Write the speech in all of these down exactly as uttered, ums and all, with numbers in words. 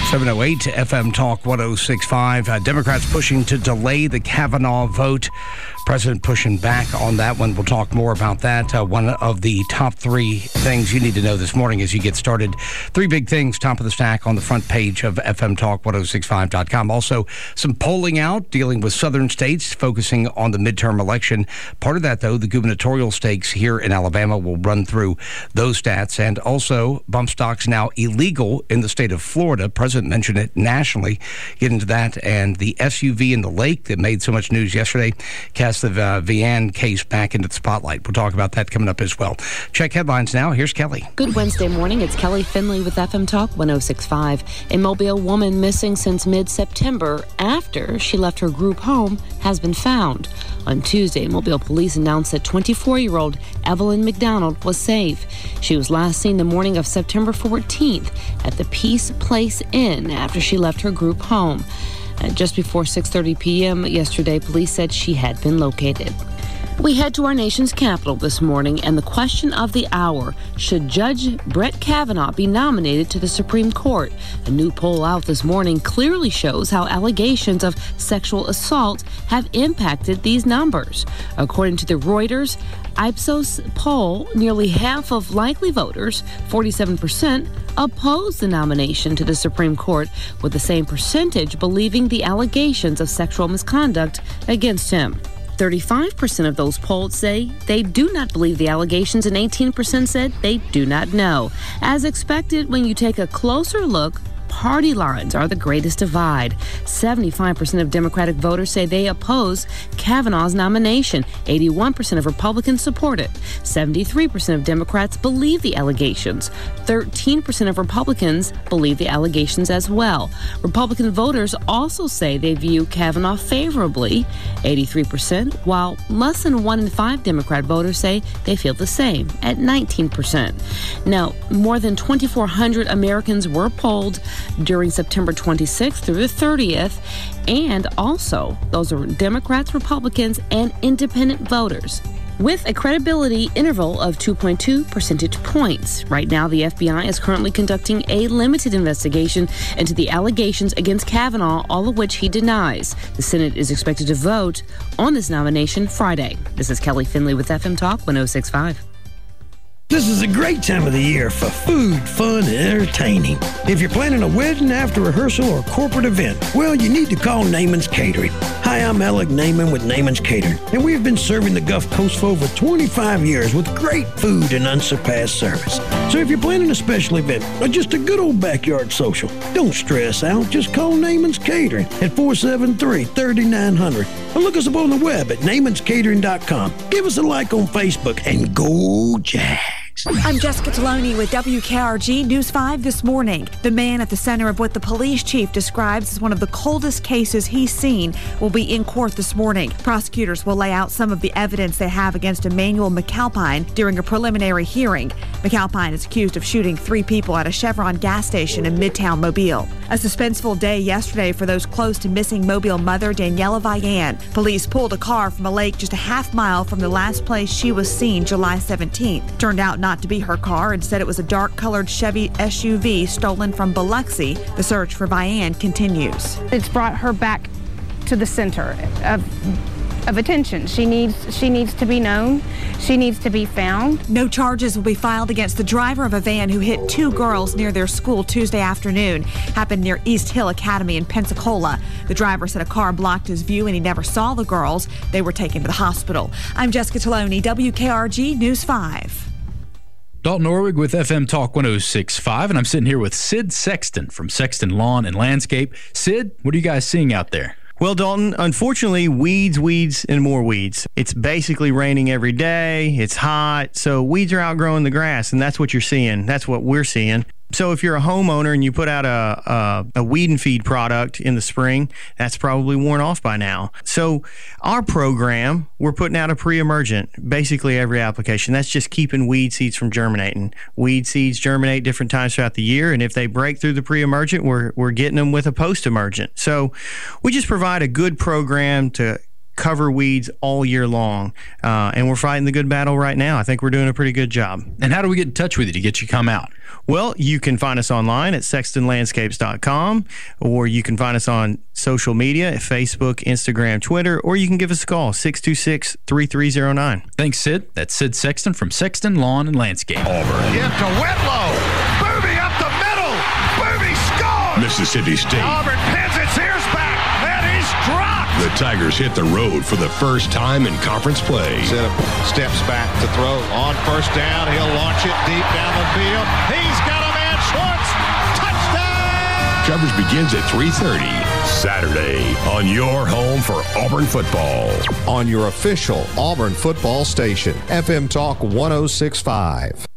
seven oh eight F M Talk one oh six point five. Uh, Democrats pushing to delay the Kavanaugh vote. President pushing back on that one. We'll talk more about that. Uh, one of the top three things you need to know this morning as you get started. Three big things, top of the stack on the front page of F M Talk ten sixty-five dot com. Also, some polling out dealing with southern states, focusing on the midterm election. Part of that, though, the gubernatorial stakes here in Alabama. Will run through those stats. And also, bump stocks now illegal in the state of Florida. President mentioned it nationally. Get into that. And the S U V in the lake that made so much news yesterday cast the uh, Vian case back into the spotlight. We'll talk about that coming up as well. Check headlines now. Here's Kelly. Good Wednesday morning. It's Kelly Finley with F M Talk ten sixty-five. A Mobile woman missing since mid-September after she left her group home has been found. On Tuesday, Mobile police announced that twenty-four-year-old Evelyn McDonald was safe. She was last seen the morning of September fourteenth at the Peace Place Inn after she left her group home. Uh, just before six thirty p.m. yesterday, police said she had been located. We head to our nation's capital this morning, and the question of the hour: should Judge Brett Kavanaugh be nominated to the Supreme Court? A new poll out this morning clearly shows how allegations of sexual assault have impacted these numbers. According to the Reuters Ipsos poll, nearly half of likely voters, forty-seven percent, oppose the nomination to the Supreme Court, with the same percentage believing the allegations of sexual misconduct against him. thirty-five percent of those polled say they do not believe the allegations, and eighteen percent said they do not know. As expected, when you take a closer look, party lines are the greatest divide. seventy-five percent of Democratic voters say they oppose Kavanaugh's nomination. eighty-one percent of Republicans support it. seventy-three percent of Democrats believe the allegations. thirteen percent of Republicans believe the allegations as well. Republican voters also say they view Kavanaugh favorably, eighty-three percent, while less than one in five Democrat voters say they feel the same, at nineteen percent. Now, more than twenty-four hundred Americans were polled during September twenty-sixth through the thirtieth, and also those are Democrats, Republicans, and independent voters, with a credibility interval of two point two percentage points. Right now, the F B I is currently conducting a limited investigation into the allegations against Kavanaugh, all of which he denies. The Senate is expected to vote on this nomination Friday. This is Kelly Finley with F M Talk ten sixty-five. This is a great time of the year for food, fun, and entertaining. If you're planning a wedding, after rehearsal, or corporate event, well, you need to call Naaman's Catering. Hi, I'm Alec Naaman with Naaman's Catering, and we have been serving the Gulf Coast for over twenty-five years with great food and unsurpassed service. So if you're planning a special event or just a good old backyard social, don't stress out. Just call Naaman's Catering at four seven three, three nine zero zero or look us up on the web at naamans catering dot com. Give us a like on Facebook and go Jags. I'm Jessica Taloni with W K R G News five this morning. The man at the center of what the police chief describes as one of the coldest cases he's seen will be in court this morning. Prosecutors will lay out some of the evidence they have against Emmanuel McAlpine during a preliminary hearing. McAlpine is accused of shooting three people at a Chevron gas station in Midtown Mobile. A suspenseful day yesterday for those close to missing Mobile mother Daniela Vian. Police pulled a car from a lake just a half mile from the last place she was seen July seventeenth. Turned out not to be her car. Instead, it was a dark-colored Chevy S U V stolen from Biloxi. The search for Vian continues. It's brought her back to the center of of attention. She needs she needs to be known. She needs to be found. No charges will be filed against the driver of a van who hit two girls near their school Tuesday afternoon. Happened near East Hill Academy in Pensacola. The driver said a car blocked his view and he never saw the girls. They were taken to the hospital. I'm Jessica Taloni, W K R G News five. Dalton Orwig with F M Talk ten sixty-five, and I'm sitting here with Sid Sexton from Sexton Lawn and Landscape. Sid, what are you guys seeing out there? Well, Dalton, unfortunately, weeds, weeds, and more weeds. It's basically raining every day. It's hot, so weeds are outgrowing the grass, and that's what you're seeing. That's what we're seeing. So if you're a homeowner and you put out a, a, a weed and feed product in the spring, that's probably worn off by now. So our program, we're putting out a pre-emergent, basically every application. That's just keeping weed seeds from germinating. Weed seeds germinate different times throughout the year, and if they break through the pre-emergent, we're, we're getting them with a post-emergent. So we just provide a good program to cover weeds all year long. Uh, and we're fighting the good battle right now. I think we're doing a pretty good job. And how do we get in touch with you to get you come out? Well, you can find us online at sexton landscapes dot com, or you can find us on social media at Facebook, Instagram, Twitter, or you can give us a call, six two six, three three zero nine. Thanks, Sid. That's Sid Sexton from Sexton Lawn and Landscape. Auburn. Give to Whitlow. Booby up the middle. Booby scores. Mississippi State. Auburn pins its ears back, and he's dropped. The Tigers hit the road for the first time in conference play. Steps back to throw on first down. He'll launch it deep down the field. He's got a man. Schwartz. Touchdown. Coverage begins at three thirty Saturday on your home for Auburn football. On your official Auburn football station, F M Talk one oh six point five.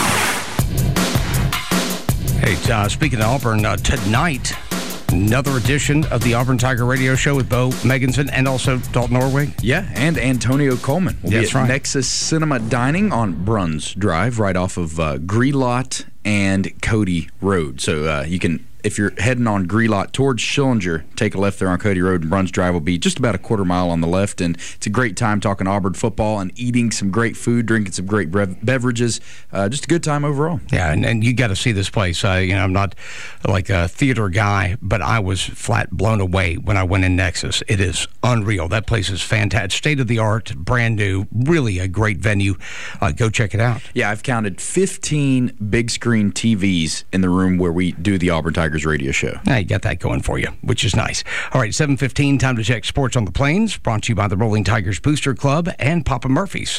Hey, uh, speaking of Auburn, uh, tonight, another edition of the Auburn Tiger Radio Show with Bo Meganson and also Dalton Norwig. Yeah, and Antonio Coleman. We'll That's be at right. Nexus Cinema Dining on Bruns Drive, right off of uh, Grelot and Cody Road. So uh, you can, if you're heading on Grelot towards Schillinger, take a left there on Cody Road, and Bruns Drive will be just about a quarter mile on the left. And it's a great time talking Auburn football and eating some great food, drinking some great brev- beverages. Uh, just a good time overall. Yeah, and, and you got to see this place. Uh, you know, I'm not like a theater guy, but I was flat blown away when I went in Nexus. It is unreal. That place is fantastic. State of the art, brand new, really a great venue. Uh, go check it out. Yeah, I've counted fifteen big screen T Vs in the room where we do the Auburn Tigers radio show. Now you got that going for you, which is nice. All right, seven fifteen, time to check sports on the Plains, brought to you by the Rolling Tigers Booster Club and Papa Murphy's.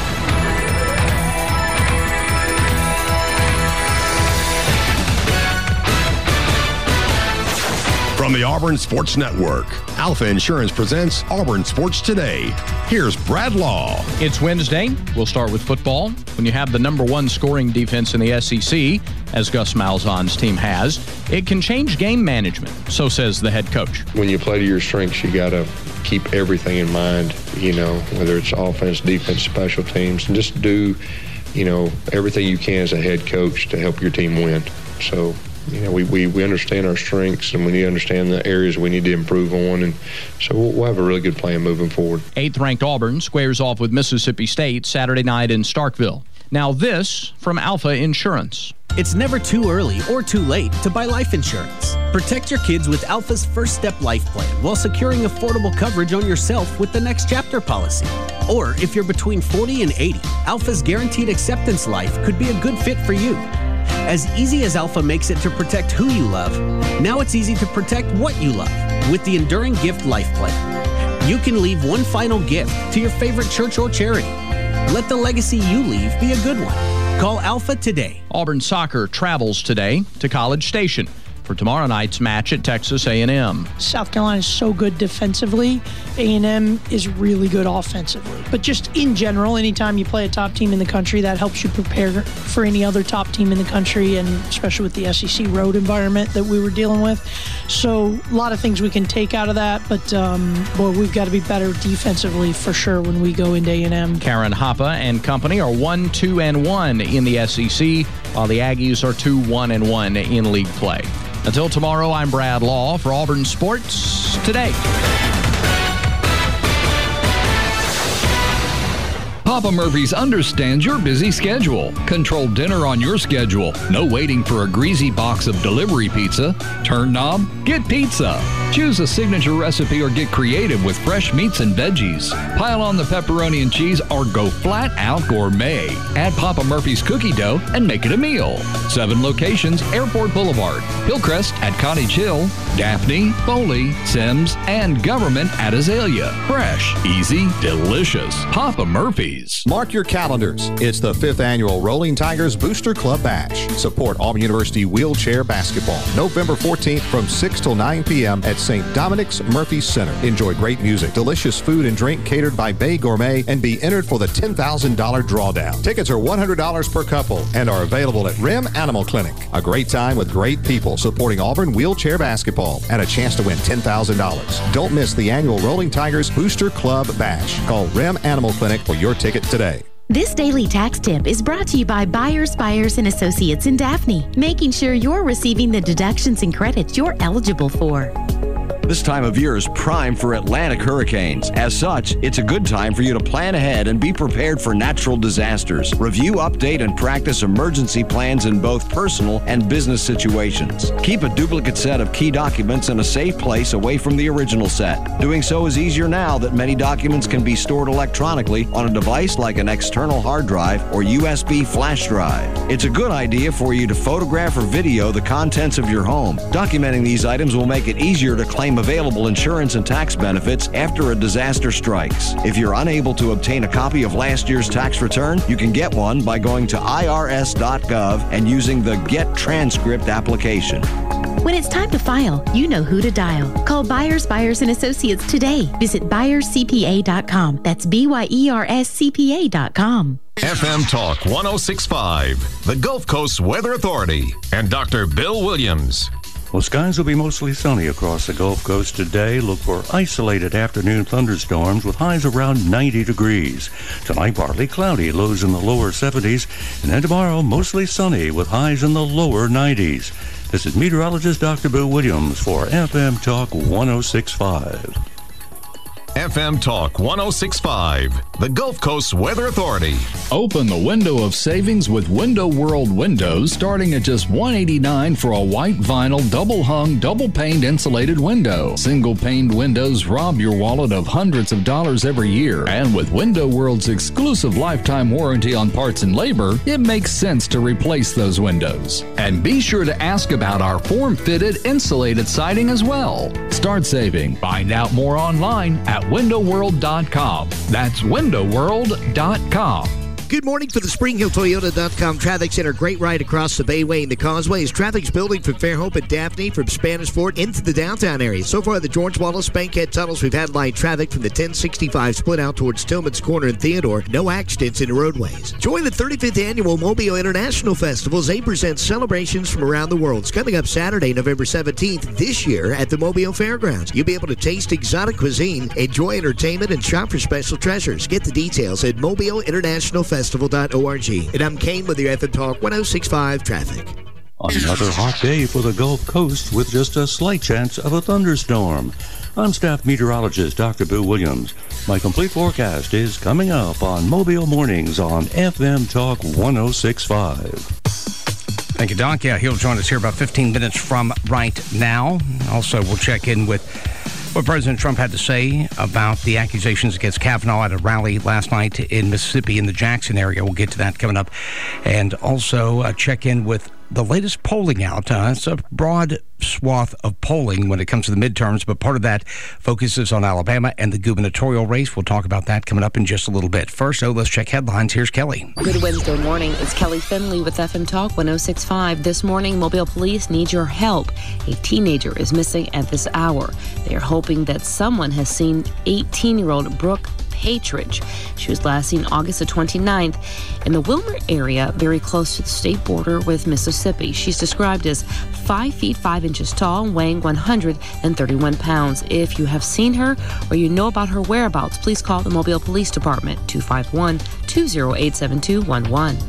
From the Auburn Sports Network, Alpha Insurance presents Auburn Sports Today. Here's Brad Law. It's Wednesday. We'll start with football. When you have the number one scoring defense in the S E C, as Gus Malzahn's team has, it can change game management, so says the head coach. When you play to your strengths, you got to keep everything in mind, you know, whether it's offense, defense, special teams, and just do, you know, everything you can as a head coach to help your team win. So, you know, we, we, we understand our strengths, and we need to understand the areas we need to improve on, and so we'll, we'll have a really good plan moving forward. Eighth-ranked Auburn squares off with Mississippi State Saturday night in Starkville. Now this from Alpha Insurance. It's never too early or too late to buy life insurance. Protect your kids with Alpha's First Step Life Plan while securing affordable coverage on yourself with the Next Chapter policy. Or if you're between forty and eighty, Alpha's Guaranteed Acceptance Life could be a good fit for you. As easy as Alpha makes it to protect who you love, now it's easy to protect what you love with the Enduring Gift Life Plan. You can leave one final gift to your favorite church or charity. Let the legacy you leave be a good one. Call Alpha today. Auburn soccer travels today to College Station for tomorrow night's match at Texas A and M. South Carolina is so good defensively. A and M is really good offensively. But just in general, anytime you play a top team in the country, that helps you prepare for any other top team in the country, and especially with the S E C road environment that we were dealing with. So a lot of things we can take out of that, but um, boy, we've got to be better defensively for sure when we go into A and M. Karen Hoppa and company are one, two, and one in the S E C, while the Aggies are two, one, and one in league play. Until tomorrow, I'm Brad Law for Auburn Sports Today. Papa Murphy's understands your busy schedule. Control dinner on your schedule. No waiting for a greasy box of delivery pizza. Turn knob? Get pizza. Choose a signature recipe or get creative with fresh meats and veggies. Pile on the pepperoni and cheese or go flat out gourmet. Add Papa Murphy's cookie dough and make it a meal. Seven locations, Airport Boulevard, Hillcrest at Cottage Hill, Daphne, Foley, Sims, and Government at Azalea. Fresh, easy, delicious. Papa Murphy's. Mark your calendars. It's the fifth annual Rolling Tigers Booster Club Bash. Support Auburn University wheelchair basketball. November fourteenth from six till nine p.m. at Saint Dominic's Murphy Center. Enjoy great music, delicious food and drink catered by Bay Gourmet, and be entered for the ten thousand dollars drawdown. Tickets are one hundred dollars per couple and are available at Rim Animal Clinic. A great time with great people supporting Auburn wheelchair basketball and a chance to win ten thousand dollars. Don't miss the annual Rolling Tigers Booster Club Bash. Call Rim Animal Clinic for your ticket today. This daily tax tip is brought to you by Byers, Byers and Associates in Daphne, making sure you're receiving the deductions and credits you're eligible for. This time of year is prime for Atlantic hurricanes. As such, it's a good time for you to plan ahead and be prepared for natural disasters. Review, update, and practice emergency plans in both personal and business situations. Keep a duplicate set of key documents in a safe place away from the original set. Doing so is easier now that many documents can be stored electronically on a device like an external hard drive or U S B flash drive. It's a good idea for you to photograph or video the contents of your home. Documenting these items will make it easier to claim available insurance and tax benefits after a disaster strikes. If you're unable to obtain a copy of last year's tax return, you can get one by going to I R S dot gov and using the Get Transcript application. When it's time to file, you know who to dial. Call Byers, Byers and Associates today. Visit byers c p a dot com. That's B Y E R S C P A dot com. F M Talk one oh six point five, the Gulf Coast Weather Authority, and Doctor Bill Williams. Well, skies will be mostly sunny across the Gulf Coast today. Look for isolated afternoon thunderstorms with highs around ninety degrees. Tonight, partly cloudy, lows in the lower seventies. And then tomorrow, mostly sunny with highs in the lower nineties. This is meteorologist Doctor Bill Williams for F M Talk one oh six point five. F M Talk one oh six point five, the Gulf Coast Weather Authority. Open the window of savings with Window World windows, starting at just one hundred eighty-nine dollars for a white vinyl, double-hung, double-paned insulated window. Single-paned windows rob your wallet of hundreds of dollars every year. And with Window World's exclusive lifetime warranty on parts and labor, it makes sense to replace those windows. And be sure to ask about our form-fitted insulated siding as well. Start saving. Find out more online at window world dot com. That's window world dot com. Good morning for the Spring Hill Toyota dot com Traffic Center. Great ride across the Bayway and the Causeway as traffic's building from Fairhope and Daphne from Spanish Fort into the downtown area. So far, the George Wallace Bankhead tunnels, we've had light traffic from the ten sixty-five split out towards Tillman's Corner and Theodore. No accidents in the roadways. Join the thirty-fifth Annual Mobile International Festival as they present celebrations from around the world. It's coming up Saturday, November seventeenth, this year at the Mobile Fairgrounds. You'll be able to taste exotic cuisine, enjoy entertainment, and shop for special treasures. Get the details at mobile international festival dot org. And I'm Kane with your F M Talk one oh six point five traffic. Another hot day for the Gulf Coast with just a slight chance of a thunderstorm. I'm staff meteorologist Doctor Bill Williams. My complete forecast is coming up on Mobile Mornings on F M Talk one oh six point five. Thank you, Doc. Yeah, he'll join us here about fifteen minutes from right now. Also, we'll check in with what President Trump had to say about the accusations against Kavanaugh at a rally last night in Mississippi in the Jackson area. We'll get to that coming up. And also uh, check in with the latest polling out. Uh, it's a broad swath of polling when it comes to the midterms, but part of that focuses on Alabama and the gubernatorial race. We'll talk about that coming up in just a little bit. First, oh, let's check headlines. Here's Kelly. Good Wednesday morning. It's Kelly Finley with F M Talk one oh six point five. This morning, Mobile police need your help. A teenager is missing at this hour. They are hoping that someone has seen eighteen-year-old Brooke Patridge. She was last seen August the twenty-ninth in the Wilmer area, very close to the state border with Mississippi. She's described as five feet five inches tall, weighing one hundred thirty-one pounds. If you have seen her or you know about her whereabouts, please call the Mobile Police Department, two five one, two oh eight, seven two one one.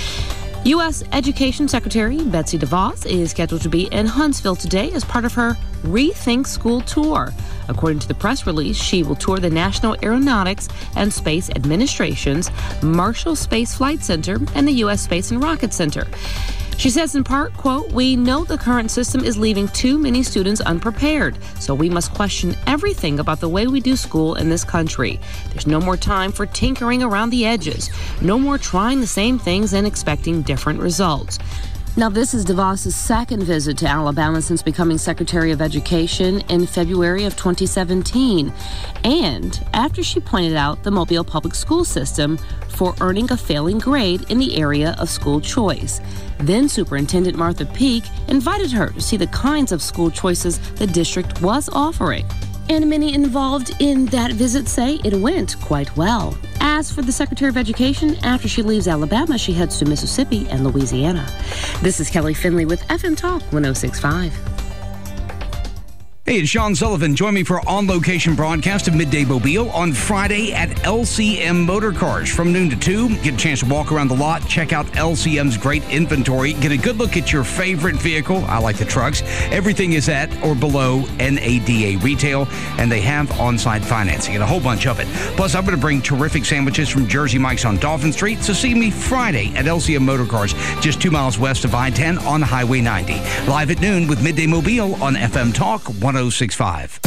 U S Education Secretary Betsy DeVos is scheduled to be in Huntsville today as part of her Rethink School tour. According to the press release, she will tour the National Aeronautics and Space Administration's Marshall Space Flight Center and the U S Space and Rocket Center. She says in part, quote, "We know the current system is leaving too many students unprepared, so we must question everything about the way we do school in this country. There's no more time for tinkering around the edges, no more trying the same things and expecting different results." Now, this is DeVos' second visit to Alabama since becoming Secretary of Education in February of twenty seventeen, and after she pointed out the Mobile public school system for earning a failing grade in the area of school choice. Then Superintendent Martha Peake invited her to see the kinds of school choices the district was offering. And many involved in that visit say it went quite well. As for the Secretary of Education, after she leaves Alabama, she heads to Mississippi and Louisiana. This is Kelly Finley with F M Talk one oh six point five. Hey, it's Sean Sullivan. Join me for on-location broadcast of Midday Mobile on Friday at L C M Motor Cars from noon to two. Get a chance to walk around the lot, check out L C M's great inventory, get a good look at your favorite vehicle. I like the trucks. Everything is at or below N A D A retail, and they have on-site financing and a whole bunch of it. Plus, I'm going to bring terrific sandwiches from Jersey Mike's on Dolphin Street, so see me Friday at L C M Motor Cars, just two miles west of I ten on Highway ninety. Live at noon with Midday Mobile on F M Talk one oh six point five.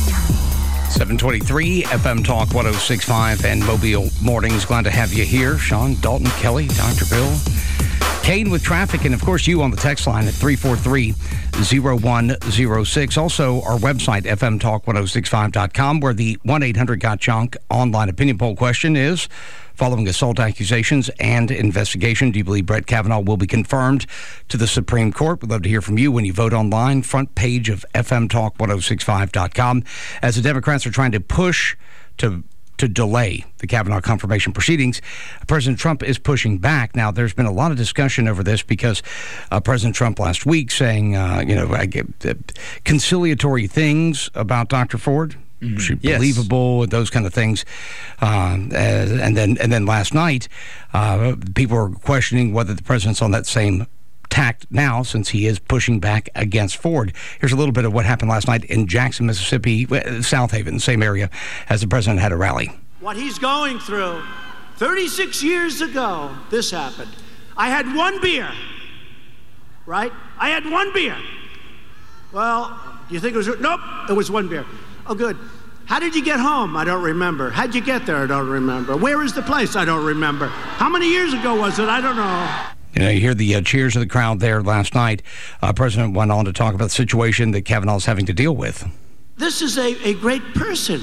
seven twenty-three F M Talk one oh six point five and Mobile Mornings. Glad to have you here. Sean, Dalton, Kelly, Doctor Bill, Kane with traffic, and of course you on the text line at three four three, oh one oh six. Also, our website, f m talk ten sixty-five dot com, where the one eight hundred got junk online opinion poll question is: following assault accusations and investigation, do you believe Brett Kavanaugh will be confirmed to the Supreme Court? We'd love to hear from you when you vote online. Front page of f m talk ten sixty-five dot com. As the Democrats are trying to push to to delay the Kavanaugh confirmation proceedings, President Trump is pushing back. Now, there's been a lot of discussion over this because uh, President Trump last week saying, uh, you know, I get, uh, conciliatory things about Doctor Ford. Mm-hmm. She Yes. believable, those kind of things. Um, uh, and then and then last night, uh, people were questioning whether the president's on that same tact now, since he is pushing back against Ford. Here's a little bit of what happened last night in Jackson, Mississippi, South Haven, same area, as the president had a rally. What he's going through, thirty-six years ago, this happened. I had one beer, right? I had one beer. Well, do you think it was, nope, it was one beer. Oh, good. How did you get home? I don't remember. How'd you get there? I don't remember. Where is the place? I don't remember. How many years ago was it? I don't know. You know, you hear the uh, cheers of the crowd there last night. Uh, President went on to talk about the situation that Kavanaugh's having to deal with. This is a, a great person.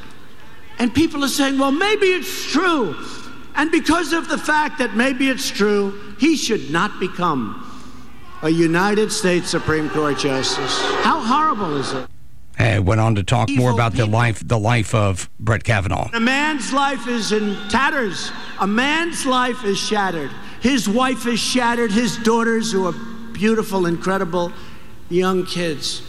And people are saying, well, maybe it's true. And because of the fact that maybe it's true, he should not become a United States Supreme Court Justice. How horrible is it? And went on to talk more about the life, the life of Brett Kavanaugh. A man's life is in tatters. A man's life is shattered. His wife is shattered. His daughters, who are beautiful, incredible young kids.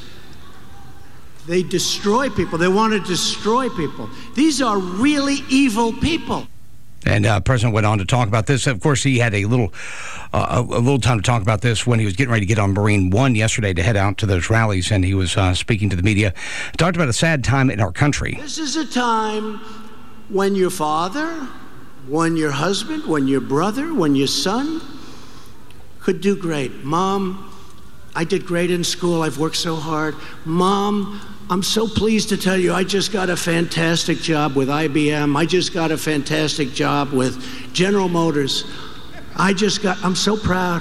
They destroy people. They want to destroy people. These are really evil people. And uh, President went on to talk about this. Of course, he had a little, uh, a, a little time to talk about this when he was getting ready to get on Marine One yesterday to head out to those rallies, and he was uh, speaking to the media. Talked about a sad time in our country. This is a time when your father, when your husband, when your brother, when your son could do great. Mom, I did great in school. I've worked so hard. Mom, I'm so pleased to tell you I just got a fantastic job with I B M. I just got a fantastic job with General Motors. I just got, I'm so proud.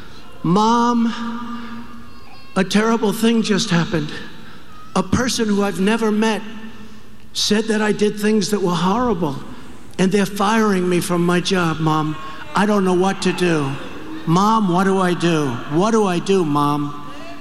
Mom, a terrible thing just happened. A person who I've never met said that I did things that were horrible, and they're firing me from my job, Mom. I don't know what to do. Mom, what do I do? What do I do, Mom?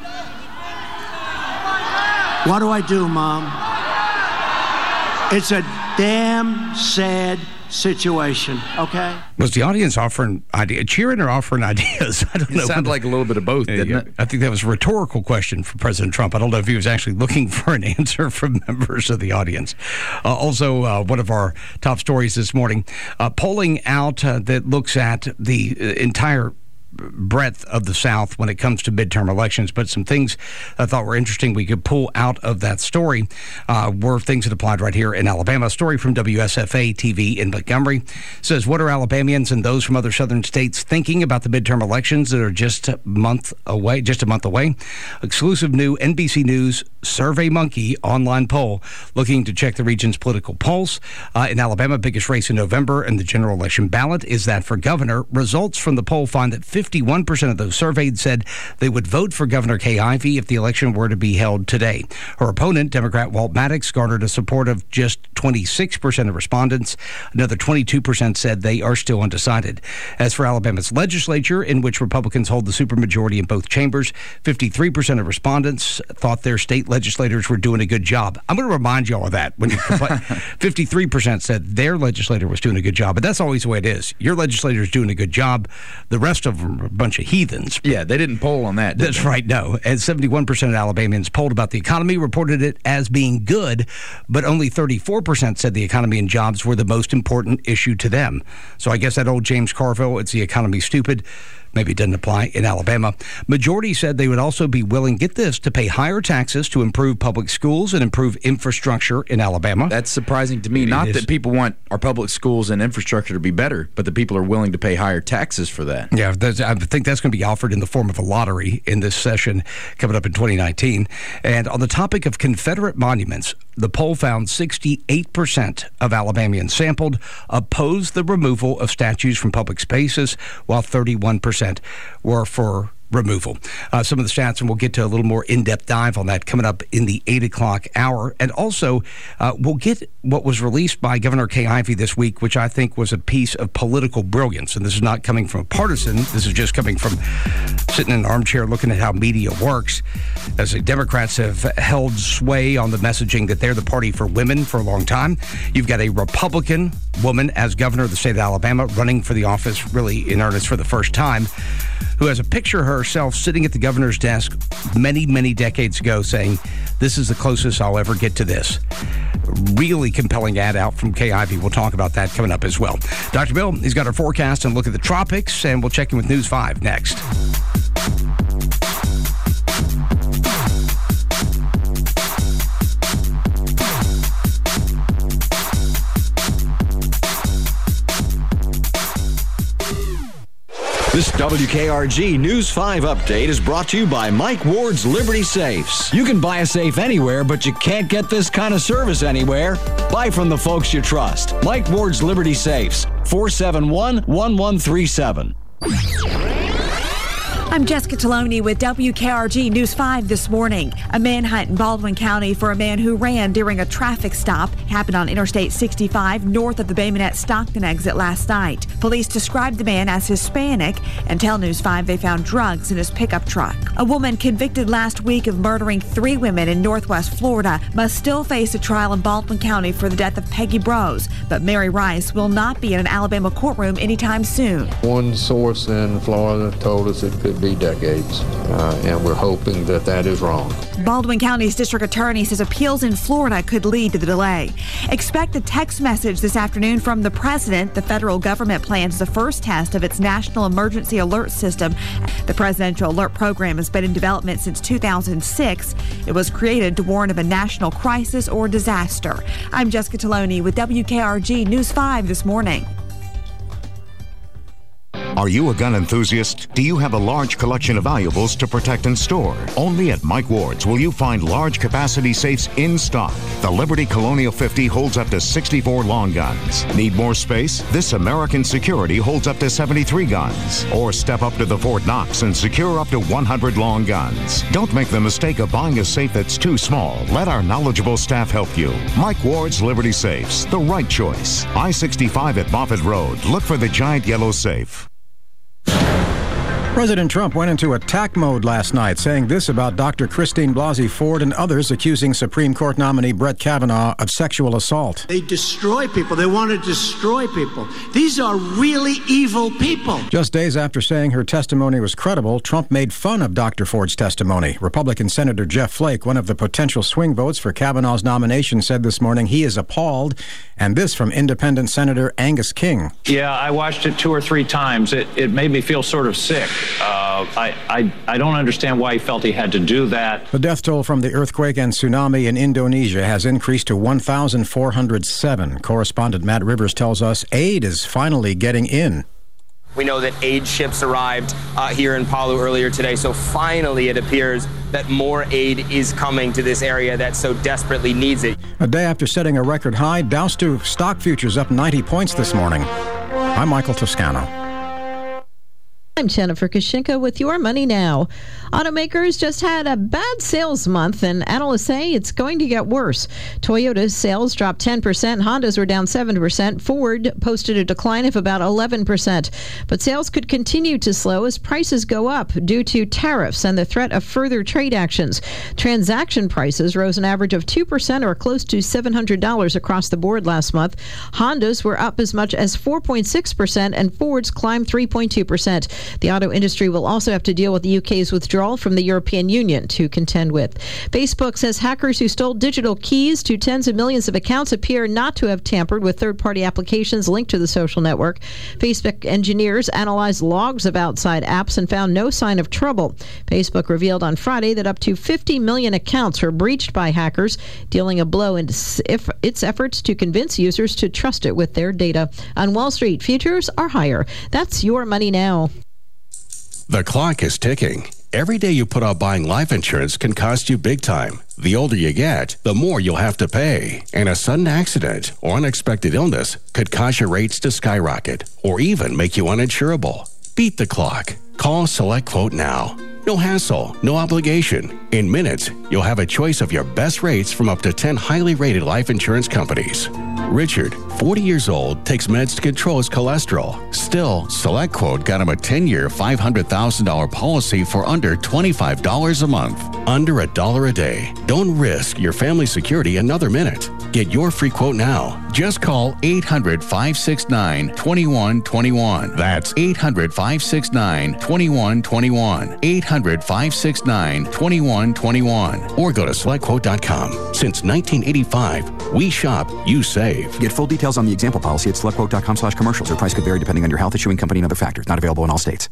What do I do, Mom? It's a damn sad situation, okay? Was the audience offering idea, cheering or offering ideas? I don't It know. sounded like a little bit of both, didn't Yeah, it? I think that was a rhetorical question for President Trump. I don't know if he was actually looking for an answer from members of the audience. Uh, also, uh, one of our top stories this morning, uh, polling out uh, that looks at the uh, entire breadth of the South when it comes to midterm elections, but some things I thought were interesting we could pull out of that story uh, were things that applied right here in Alabama. A story from W S F A T V in Montgomery says, what are Alabamians and those from other southern states thinking about the midterm elections that are just a month away, just a month away? Exclusive new N B C News SurveyMonkey online poll looking to check the region's political pulse. Uh, in Alabama, biggest race in November and the general election ballot is that for governor. Results from the poll find that fifty-one percent of those surveyed said they would vote for Governor Kay Ivey if the election were to be held today. Her opponent, Democrat Walt Maddox, garnered a support of just twenty-six percent of respondents. Another twenty-two percent said they are still undecided. As for Alabama's legislature, in which Republicans hold the supermajority in both chambers, fifty-three percent of respondents thought their state legislators were doing a good job. I'm going to remind you all of that. When you fifty-three percent said their legislator was doing a good job, but that's always the way it is. Your legislator is doing a good job. The rest of them a bunch of heathens. Yeah, they didn't poll on that. That's they? right, no. And seventy-one percent of Alabamians polled about the economy reported it as being good, but only thirty-four percent said the economy and jobs were the most important issue to them. So I guess that old James Carville, it's the economy stupid, maybe it doesn't apply in Alabama. Majority said they would also be willing, get this, to pay higher taxes to improve public schools and improve infrastructure in Alabama. That's surprising to me. It Not is. that people want our public schools and infrastructure to be better, but the people are willing to pay higher taxes for that. Yeah, I think that's going to be offered in the form of a lottery in this session coming up in twenty nineteen. And on the topic of Confederate monuments, the poll found sixty-eight percent of Alabamians sampled opposed the removal of statues from public spaces, while thirty-one percent were for removal. Uh, some of the stats, and we'll get to a little more in-depth dive on that coming up in the eight o'clock hour. And also, uh, we'll get what was released by Governor Kay Ivey this week, which I think was a piece of political brilliance. And this is not coming from a partisan. This is just coming from sitting in an armchair looking at how media works. As the Democrats have held sway on the messaging that they're the party for women for a long time. You've got a Republican woman as governor of the state of Alabama running for the office really in earnest for the first time, who has a picture of herself sitting at the governor's desk many, many decades ago saying, this is the closest I'll ever get to this. Really compelling ad out from Kay Ivey. We'll talk about that coming up as well. Doctor Bill, he's got our forecast and look at the tropics, and we'll check in with News five next. This W K R G News five update is brought to you by Mike Ward's Liberty Safes. You can buy a safe anywhere, but you can't get this kind of service anywhere. Buy from the folks you trust. Mike Ward's Liberty Safes, four seven one, one one three seven. I'm Jessica Taloni with W K R G News five this morning. A manhunt in Baldwin County for a man who ran during a traffic stop happened on Interstate sixty-five north of the Bay Minette Stockton exit last night. Police described the man as Hispanic and tell News five they found drugs in his pickup truck. A woman convicted last week of murdering three women in Northwest Florida must still face a trial in Baldwin County for the death of Peggy Brose, but Mary Rice will not be in an Alabama courtroom anytime soon. One source in Florida told us it could be decades, uh, and we're hoping that that is wrong. Baldwin County's district attorney says appeals in Florida could lead to the delay. Expect a text message this afternoon from the president. The federal government plans the first test of its National Emergency Alert System. The Presidential Alert Program has been in development since two thousand six. It was created to warn of a national crisis or disaster. I'm Jessica Taloni with W K R G News five this morning. Are you a gun enthusiast? Do you have a large collection of valuables to protect and store? Only at Mike Ward's will you find large capacity safes in stock. The Liberty Colonial fifty holds up to sixty-four long guns. Need more space? This American Security holds up to seventy-three guns. Or step up to the Fort Knox and secure up to one hundred long guns. Don't make the mistake of buying a safe that's too small. Let our knowledgeable staff help you. Mike Ward's Liberty Safes, the right choice. I sixty-five at Moffett Road. Look for the giant yellow safe. President Trump went into attack mode last night, saying this about Doctor Christine Blasey Ford and others accusing Supreme Court nominee Brett Kavanaugh of sexual assault. They destroy people. They want to destroy people. These are really evil people. Just days after saying her testimony was credible, Trump made fun of Doctor Ford's testimony. Republican Senator Jeff Flake, one of the potential swing votes for Kavanaugh's nomination, said this morning he is appalled. And this from Independent Senator Angus King. Yeah, I watched it two or three times. It, it made me feel sort of sick. Uh, I, I, I don't understand why he felt he had to do that. The death toll from the earthquake and tsunami in Indonesia has increased to one thousand four hundred seven. Correspondent Matt Rivers tells us aid is finally getting in. We know that aid ships arrived uh, here in Palu earlier today, so finally it appears that more aid is coming to this area that so desperately needs it. A day after setting a record high, Dow stock futures up ninety points this morning. I'm Michael Toscano. I'm Jennifer Kashinka with Your Money Now. Automakers just had a bad sales month, and analysts say it's going to get worse. Toyota's sales dropped ten percent, Honda's were down seven percent, Ford posted a decline of about eleven percent. But sales could continue to slow as prices go up due to tariffs and the threat of further trade actions. Transaction prices rose an average of two percent or close to seven hundred dollars across the board last month. Honda's were up as much as four point six percent, and Ford's climbed three point two percent. The auto industry will also have to deal with the U K's withdrawal from the European Union to contend with. Facebook says hackers who stole digital keys to tens of millions of accounts appear not to have tampered with third-party applications linked to the social network. Facebook engineers analyzed logs of outside apps and found no sign of trouble. Facebook revealed on Friday that up to fifty million accounts were breached by hackers, dealing a blow in its efforts to convince users to trust it with their data. On Wall Street, futures are higher. That's your money now. The clock is ticking. Every day you put off buying life insurance can cost you big time. The older you get, the more you'll have to pay. And a sudden accident or unexpected illness could cause your rates to skyrocket or even make you uninsurable. Beat the clock. Call SelectQuote now. No hassle, no obligation. In minutes, you'll have a choice of your best rates from up to ten highly rated life insurance companies. Richard, forty years old, takes meds to control his cholesterol. Still, SelectQuote got him a ten-year, five hundred thousand dollars policy for under twenty-five dollars a month. Under a dollar a day. Don't risk your family security another minute. Get your free quote now. Just call eight hundred, five six nine, two one two one. That's eight hundred, five six nine, two one two one. eight hundred, five six nine, two one two one. Or go to select quote dot com. Since nineteen eighty-five, we shop, you save. Get full details on the example policy at select quote dot com slash commercials. Or price could vary depending on your health, issuing company, and other factors. Not available in all states.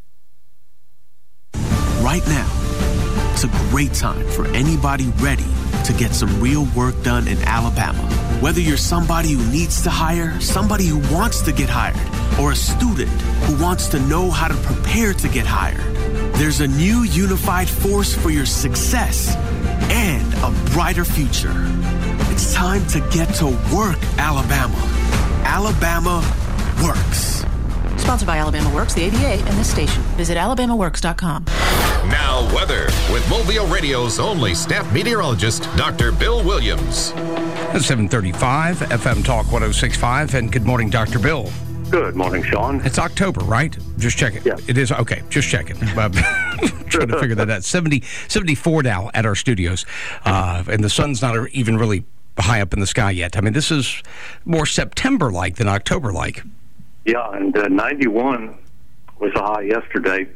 Right now, it's a great time for anybody ready to get some real work done in Alabama. Whether you're somebody who needs to hire, somebody who wants to get hired, or a student who wants to know how to prepare to get hired, there's a new unified force for your success and a brighter future. It's time to get to work, Alabama. Alabama works. Sponsored by Alabama Works, the A B A, and this station. Visit alabama works dot com. Now weather with Mobile Radio's only staff meteorologist, Doctor Bill Williams. It's seven thirty-five, F M Talk one oh six point five, and good morning, Doctor Bill. Good morning, Sean. It's October, right? Just checking. Yeah. It is. Okay, just checking. I'm trying to figure that out. seventy, seventy-four now at our studios, uh, and the sun's not even really high up in the sky yet. I mean, this is more September-like than October-like. Yeah, and uh, ninety-one was a high yesterday,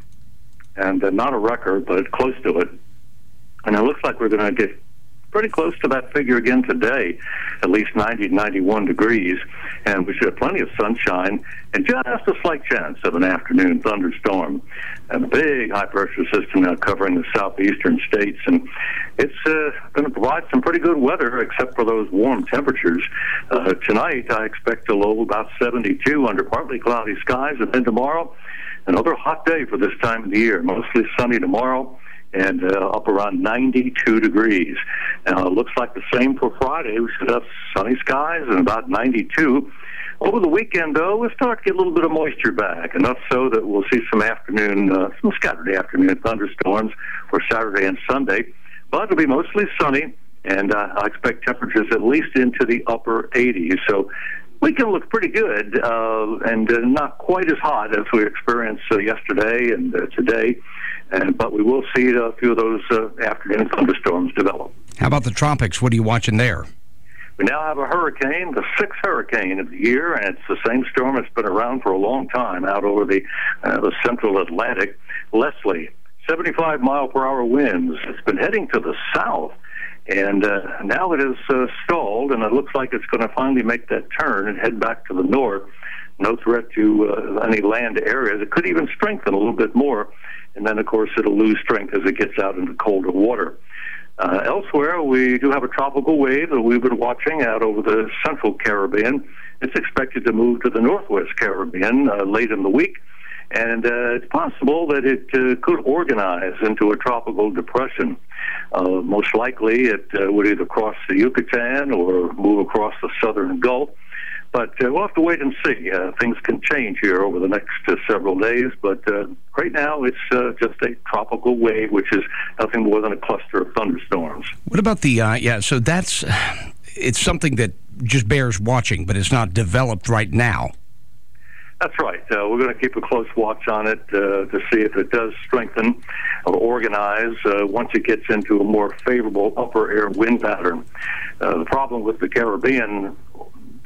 and uh, not a record, but close to it. And it looks like we're going to get pretty close to that figure again today, at least ninety to ninety-one degrees, and we should have plenty of sunshine and just a slight chance of an afternoon thunderstorm. A big high-pressure system now covering the southeastern states, and it's uh, going to provide some pretty good weather, except for those warm temperatures. Uh, tonight, I expect a low about seventy-two under partly cloudy skies, and then tomorrow, another hot day for this time of the year. Mostly sunny tomorrow, and uh, up around ninety-two degrees. Now, it looks like the same for Friday. We should have sunny skies and about ninety-two. Over the weekend, though, we'll start to get a little bit of moisture back, enough so that we'll see some afternoon, uh, some scattered afternoon thunderstorms for Saturday and Sunday. But it'll be mostly sunny, and uh, I expect temperatures at least into the upper eighties. So we can look pretty good, uh, and uh, not quite as hot as we experienced uh, yesterday and uh, today. And, but we will see a few of those uh, afternoon thunderstorms develop. How about the tropics? What are you watching there? We now have a hurricane, the sixth hurricane of the year, and it's the same storm that's been around for a long time out over the uh, the central Atlantic. Leslie, seventy-five mile per hour winds. It's been heading to the south, and uh, now it is uh, stalled, and it looks like it's going to finally make that turn and head back to the north. No threat to uh, any land areas. It could even strengthen a little bit more, and then, of course, it'll lose strength as it gets out into colder water. Uh, elsewhere, we do have a tropical wave that we've been watching out over the central Caribbean. It's expected to move to the northwest Caribbean uh, late in the week, and uh, it's possible that it uh, could organize into a tropical depression. Uh, most likely, it uh, would either cross the Yucatan or move across the southern Gulf. But uh, we'll have to wait and see. Uh, things can change here over the next uh, several days. But uh, right now, it's uh, just a tropical wave, which is nothing more than a cluster of thunderstorms. What about the, uh, yeah, so that's, it's something that just bears watching, but it's not developed right now. That's right. Uh, we're going to keep a close watch on it uh, to see if it does strengthen or organize uh, once it gets into a more favorable upper air wind pattern. Uh, the problem with the Caribbean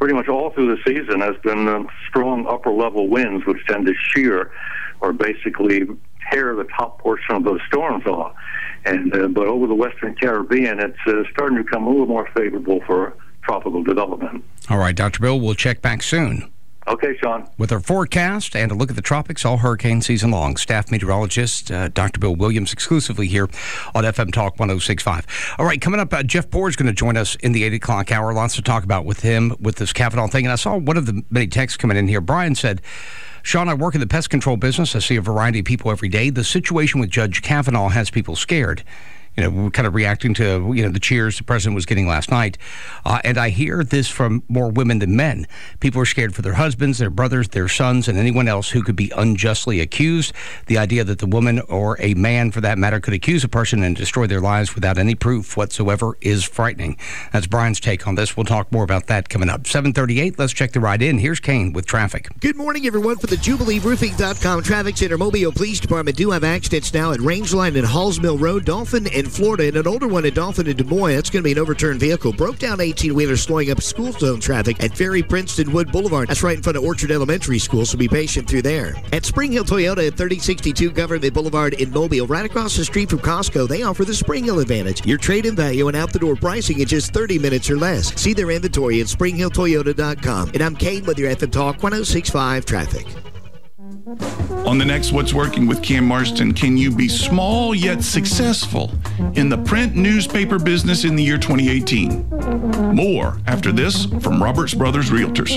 pretty much all through the season has been um, strong upper-level winds, which tend to shear or basically tear the top portion of those storms off. And uh, but over the Western Caribbean, it's uh, starting to become a little more favorable for tropical development. All right, Doctor Bill, we'll check back soon. Okay, Sean. With our forecast and a look at the tropics all hurricane season long. Staff meteorologist uh, Doctor Bill Williams exclusively here on F M Talk one oh six point five. All right, coming up, uh, Jeff Bohr is going to join us in the eight o'clock hour. Lots to talk about with him with this Kavanaugh thing. And I saw one of the many texts coming in here. Brian said, Sean, I work in the pest control business. I see a variety of people every day. The situation with Judge Kavanaugh has people scared. You know, we're kind of reacting to, you know, the cheers the president was getting last night. Uh, and I hear this from more women than men. People are scared for their husbands, their brothers, their sons, and anyone else who could be unjustly accused. The idea that the woman or a man, for that matter, could accuse a person and destroy their lives without any proof whatsoever is frightening. That's Brian's take on this. We'll talk more about that coming up. seven thirty-eight, let's check the ride in. Here's Kane with traffic. Good morning, everyone. For the Jubilee Roofing dot com Traffic Center, Mobile Police Department do have accidents now at Rangeline and Halls Mill Road, Dolphin and Florida, and an older one at Dolphin and Des Moines. That's going to be an overturned vehicle. Broke down eighteen-wheeler slowing up school zone traffic at Ferry Princeton Wood Boulevard. That's right in front of Orchard Elementary School, so be patient through there. At Spring Hill Toyota at thirty sixty-two Government Boulevard in Mobile, right across the street from Costco, they offer the Spring Hill Advantage. Your trade-in value and out-the-door pricing in just thirty minutes or less. See their inventory at spring hill toyota dot com. And I'm Kane with your F M Talk one oh six point five Traffic. On the next What's Working with Cam Marston, can you be small yet successful in the print newspaper business in the year twenty eighteen? More after this from Roberts Brothers Realtors.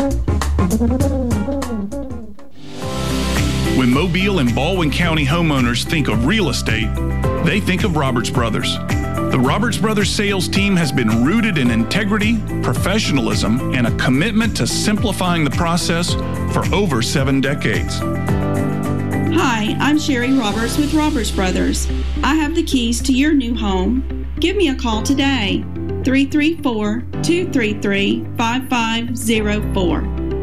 When Mobile and Baldwin County homeowners think of real estate, they think of Roberts Brothers. The Roberts Brothers sales team has been rooted in integrity, professionalism, and a commitment to simplifying the process for over seven decades. Hi, I'm Sherry Roberts with Roberts Brothers. I have the keys to your new home. Give me a call today, three three four, two three three, five five zero four.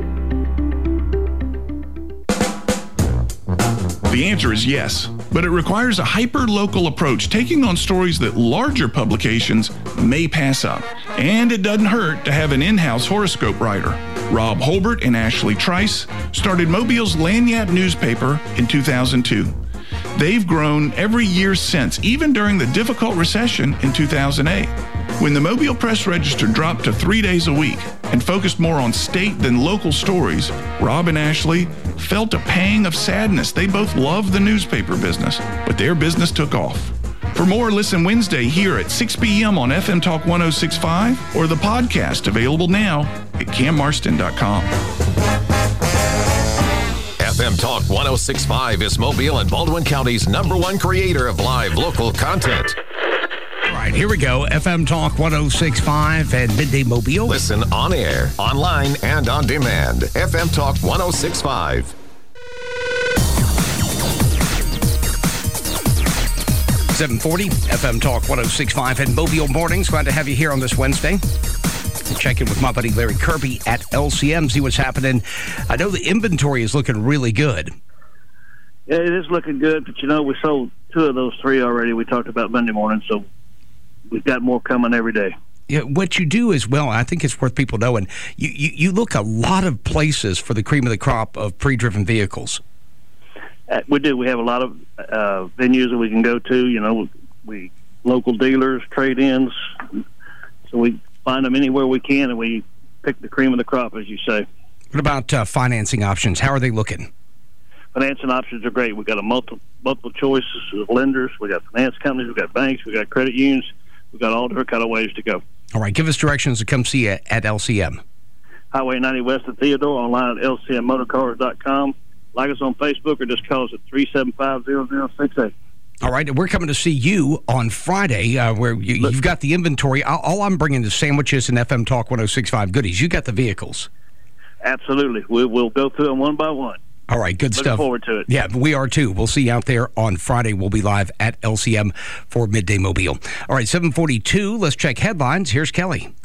The answer is yes, but it requires a hyper-local approach, taking on stories that larger publications may pass up. And it doesn't hurt to have an in-house horoscope writer. Rob Holbert and Ashley Trice started Mobile's Lanyard newspaper in two thousand two. They've grown every year since, even during the difficult recession in two thousand eight. When the Mobile Press Register dropped to three days a week and focused more on state than local stories, Rob and Ashley felt a pang of sadness. They both loved the newspaper business, but their business took off. For more, listen Wednesday here at six p.m. on F M Talk one oh six point five or the podcast available now at cam marston dot com. F M Talk one oh six point five is Mobile and Baldwin County's number one creator of live local content. All right, here we go. F M Talk one oh six point five and Midday Mobile. Listen on air, online, and on demand. F M Talk one oh six point five. seven forty, F M Talk one oh six point five and Mobile Mornings. Glad to have you here on this Wednesday. Check in with my buddy Larry Kirby at L C M, see what's happening. I know the inventory is looking really good. Yeah, it is looking good, but you know, we sold two of those three already. We talked about Monday morning, so we've got more coming every day. Yeah, what you do as well, I think it's worth people knowing, you, you, you look a lot of places for the cream of the crop of pre-driven vehicles. Uh, we do. We have a lot of uh, venues that we can go to, you know, we local dealers, trade-ins, so we find them anywhere we can, and we pick the cream of the crop, as you say. What about uh, financing options? How are they looking? Financing options are great. We've got a multiple, multiple choices of lenders. We got finance companies. We've got banks. We've got credit unions. We've got all different kind of ways to go. All right. Give us directions to come see you at L C M. Highway ninety west of Theodore, online at L C M motorcars dot com. Like us on Facebook or just call us at three seven five, zero zero six eight. All right, we're coming to see you on Friday, uh, where you, you've got the inventory. All, all I'm bringing is sandwiches and F M Talk one oh six point five goodies. You got the vehicles. Absolutely. We, we'll go through them one by one. All right, good Looking stuff. Looking forward to it. Yeah, we are too. We'll see you out there on Friday. We'll be live at L C M for Midday Mobile. All right, seven forty-two. Let's check headlines. Here's Kelly.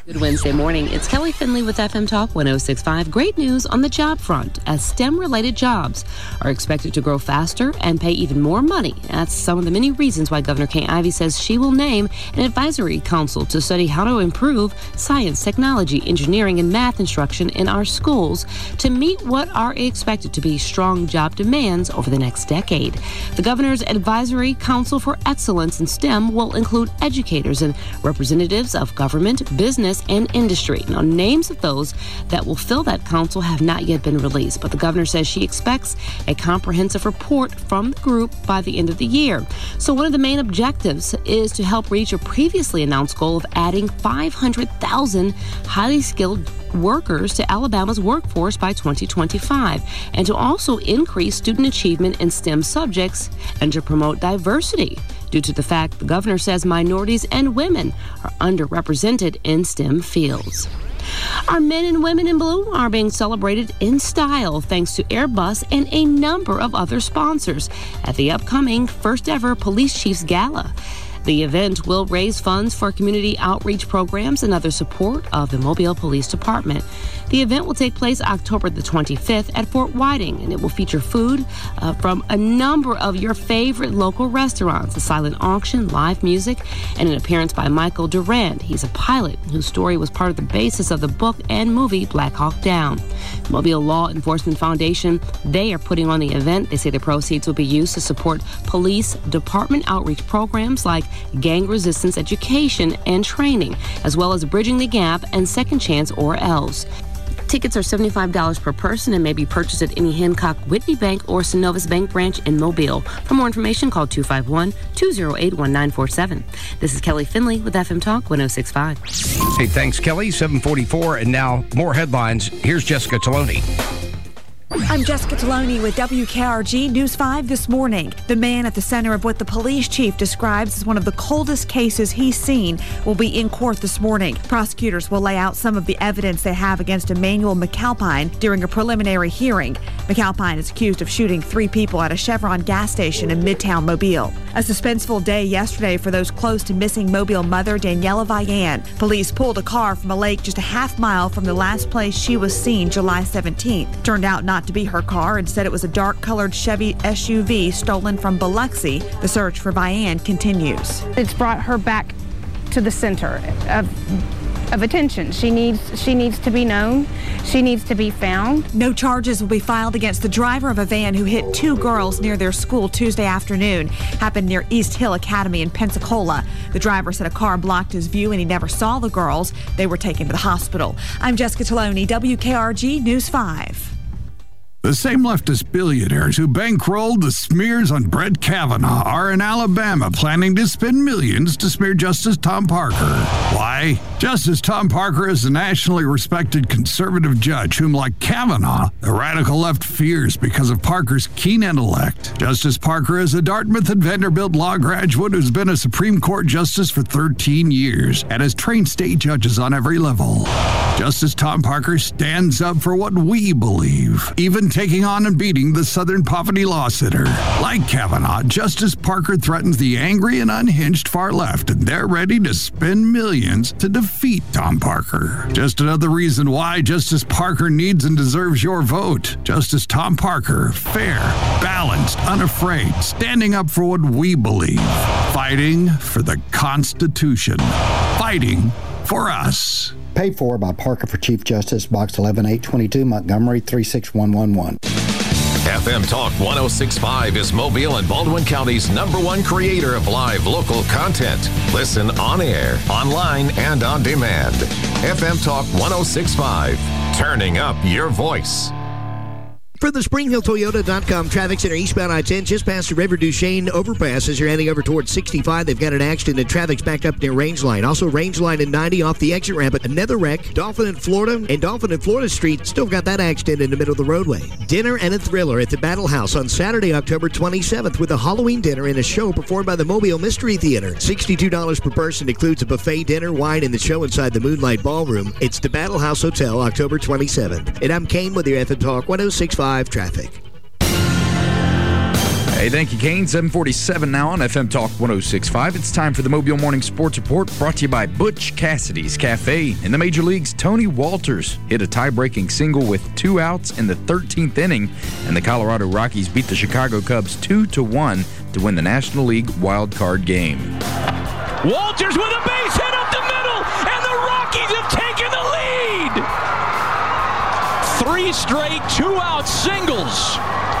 Good Wednesday morning. It's Kelly Finley with F M Talk one oh six point five. Great news on the job front, as STEM-related jobs are expected to grow faster and pay even more money. That's some of the many reasons why Governor Kay Ivey says she will name an advisory council to study how to improve science, technology, engineering, and math instruction in our schools to meet what are expected to be strong job demands over the next decade. The governor's Advisory Council for Excellence in STEM will include educators and representatives of government, business, and industry. Now, names of those that will fill that council have not yet been released, but the governor says she expects a comprehensive report from the group by the end of the year. So one of the main objectives is to help reach a previously announced goal of adding five hundred thousand highly skilled workers to Alabama's workforce by twenty twenty-five, and to also increase student achievement in STEM subjects and to promote diversity, due to the fact the governor says minorities and women are underrepresented in STEM fields. Our men and women in blue are being celebrated in style thanks to Airbus and a number of other sponsors at the upcoming first ever Police Chiefs Gala. The event will raise funds for community outreach programs and other support of the Mobile Police Department. The event will take place October the twenty-fifth at Fort Whiting, and it will feature food uh, from a number of your favorite local restaurants, a silent auction, live music, and an appearance by Michael Durand. He's a pilot whose story was part of the basis of the book and movie Black Hawk Down. The Mobile Law Enforcement Foundation, they are putting on the event. They say the proceeds will be used to support police department outreach programs like gang resistance education and training, as well as Bridging the Gap and Second Chance or ELS. Tickets are seventy-five dollars per person and may be purchased at any Hancock Whitney Bank or Synovus Bank branch in Mobile. For more information, call two five one, two oh eight, one nine four seven. This is Kelly Finley with F M Talk one oh six point five. Hey, thanks, Kelly. seven forty-four, and now more headlines. Here's Jessica Taloni. I'm Jessica Taloni with W K R G News five this morning. The man at the center of what the police chief describes as one of the coldest cases he's seen will be in court this morning. Prosecutors will lay out some of the evidence they have against Emmanuel McAlpine during a preliminary hearing. McAlpine is accused of shooting three people at a Chevron gas station in Midtown Mobile. A suspenseful day yesterday for those close to missing Mobile mother Daniela Vian. Police pulled a car from a lake just a half mile from the last place she was seen July seventeenth. Turned out not to be her car. Instead, it was a dark-colored Chevy S U V stolen from Biloxi. The search for Vian continues. It's brought her back to the center of of attention. She needs she needs to be known. She needs to be found. No charges will be filed against the driver of a van who hit two girls near their school Tuesday afternoon. Happened near East Hill Academy in Pensacola. The driver said a car blocked his view and he never saw the girls. They were taken to the hospital. I'm Jessica Taloni, W K R G News five. The same leftist billionaires who bankrolled the smears on Brett Kavanaugh are in Alabama planning to spend millions to smear Justice Tom Parker. Why? Justice Tom Parker is a nationally respected conservative judge whom, like Kavanaugh, the radical left fears because of Parker's keen intellect. Justice Parker is a Dartmouth and Vanderbilt law graduate who's been a Supreme Court justice for thirteen years and has trained state judges on every level. Justice Tom Parker stands up for what we believe, even taking on and beating the Southern poverty law sitter. Like Kavanaugh, Justice Parker threatens the angry and unhinged far left, and they're ready to spend millions to defeat Tom Parker. Just another reason why Justice Parker needs and deserves your vote. Justice Tom Parker, fair, balanced, unafraid, standing up for what we believe, fighting for the Constitution, fighting for us. Paid for by Parker for Chief Justice, Box eleven eight twenty-two, Montgomery three six one one one. F M Talk one oh six point five is Mobile and Baldwin County's number one creator of live local content. Listen on air, online, and on demand. F M Talk one oh six point five, turning up your voice. For the Spring Hill Toyota dot com traffic center, eastbound I ten, just past the River Duchesne overpass as you're heading over towards sixty-five. They've got an accident and traffic's backed up near Range Line. Also, Range Line and ninety off the exit ramp. Another wreck, Dolphin in Florida, and Dolphin in Florida Street still got that accident in the middle of the roadway. Dinner and a thriller at the Battle House on Saturday, October twenty-seventh, with a Halloween dinner and a show performed by the Mobile Mystery Theater. sixty-two dollars per person, includes a buffet dinner, wine, and the show inside the Moonlight Ballroom. It's the Battle House Hotel, October twenty-seventh. And I'm Kane with your F M Talk one oh six point five traffic. Hey, thank you, Kane. seven forty-seven now on F M Talk one oh six point five. It's time for the Mobile Morning Sports Report, brought to you by Butch Cassidy's Cafe. In the major leagues, Tony Walters hit a tie-breaking single with two outs in the thirteenth inning, and the Colorado Rockies beat the Chicago Cubs two to one to win the National League wild card game. Walters with a base hit up the middle, and the Rockies have taken the lead. Three straight two-out singles.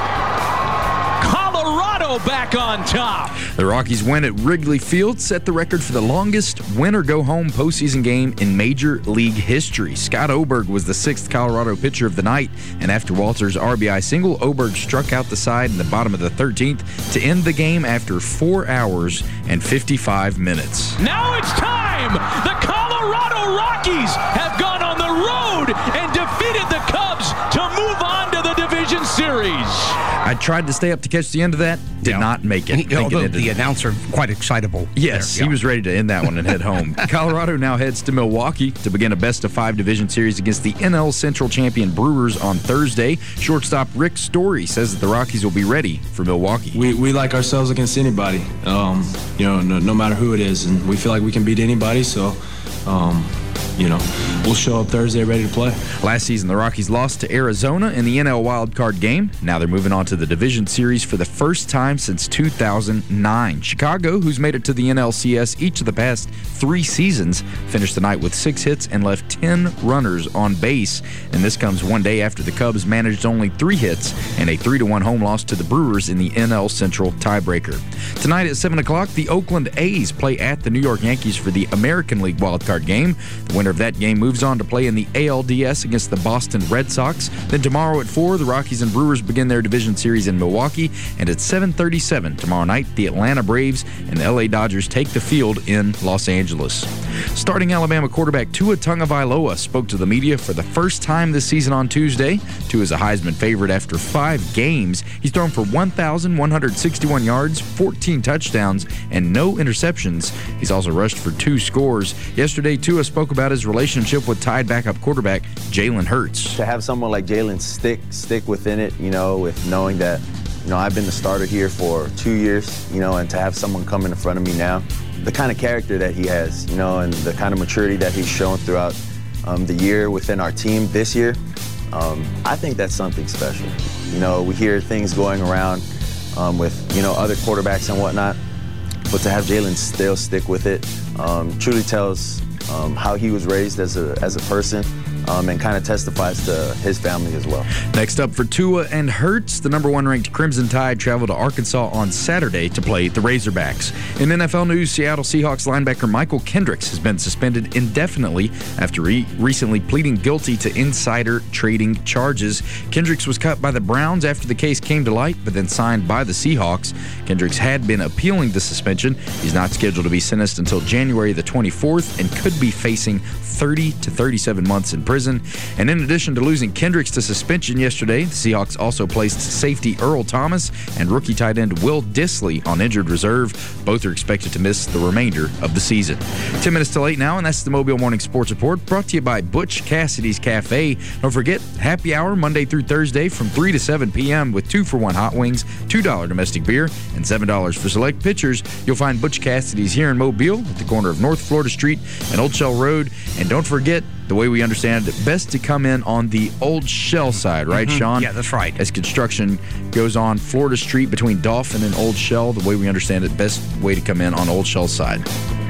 Colorado back on top. The Rockies' win at Wrigley Field set the record for the longest win-or-go-home postseason game in Major League history. Scott Oberg was the sixth Colorado pitcher of the night, and after Walters' R B I single, Oberg struck out the side in the bottom of the thirteenth to end the game after four hours and fifty-five minutes. Now it's time! The Colorado Rockies have gone on the road and defeated the Cubs to move on to the division series. I tried to stay up to catch the end of that. Did yeah. not make it. Although it the announcer quite excitable. Yes, there, yeah. he was ready to end that one and head home. Colorado now heads to Milwaukee to begin a best-of-five division series against the N L Central champion Brewers on Thursday. Shortstop Rick Story says that the Rockies will be ready for Milwaukee. We we like ourselves against anybody, um, you know, no, no matter who it is, and we feel like we can beat anybody. So. Um, You know, we'll show up Thursday ready to play. Last season, the Rockies lost to Arizona in the N L Wild Card game. Now they're moving on to the division series for the first time since two thousand nine. Chicago, who's made it to the N L C S each of the past three seasons, finished the night with six hits and left ten runners on base. And this comes one day after the Cubs managed only three hits and a three to one home loss to the Brewers in the N L Central tiebreaker. Tonight at seven o'clock, the Oakland A's play at the New York Yankees for the American League Wild Card game. The winner of that game moves on to play in the A L D S against the Boston Red Sox. Then tomorrow at four, the Rockies and Brewers begin their division series in Milwaukee. And at seven thirty-seven tomorrow night, the Atlanta Braves and the L A Dodgers take the field in Los Angeles. Starting Alabama quarterback Tua Tagovailoa spoke to the media for the first time this season on Tuesday. Tua is a Heisman favorite after five games. He's thrown for one thousand one hundred sixty-one yards, fourteen touchdowns, and no interceptions. He's also rushed for two scores. Yesterday, Tua spoke about his relationship with Tide backup quarterback Jalen Hurts. To have someone like Jalen stick stick within it, you know, with knowing that, you know, I've been the starter here for two years, you know, and to have someone come in front of me now, the kind of character that he has, you know, and the kind of maturity that he's shown throughout um, the year within our team this year, um, I think that's something special. You know, we hear things going around um, with, you know, other quarterbacks and whatnot, but to have Jalen still stick with it um, truly tells Um, how he was raised as a as a person, um, and kind of testifies to his family as well. Next up for Tua and Hurts, the number one ranked Crimson Tide travel to Arkansas on Saturday to play the Razorbacks. In N F L news, Seattle Seahawks linebacker Michael Kendricks has been suspended indefinitely after re- recently pleading guilty to insider trading charges. Kendricks was cut by the Browns after the case came to light, but then signed by the Seahawks. Kendricks had been appealing the suspension. He's not scheduled to be sentenced until January the twenty-fourth and could be facing thirty to thirty-seven months in prison. And in addition to losing Kendricks to suspension yesterday, the Seahawks also placed safety Earl Thomas and rookie tight end Will Dissly on injured reserve. Both are expected to miss the remainder of the season. Ten minutes till eight now, and that's the Mobile Morning Sports Report, brought to you by Butch Cassidy's Cafe. Don't forget, happy hour Monday through Thursday from three to seven p.m. with two for one hot wings, two dollars domestic beer, and seven dollars for select pitchers. You'll find Butch Cassidy's here in Mobile at the corner of North Florida Street and Old Shell Road. And don't forget, the way we understand it, best to come in on the Old Shell side, right, mm-hmm. Sean? Yeah, that's right. As construction goes on Florida Street between Dolphin and Old Shell, the way we understand it, best way to come in on Old Shell side.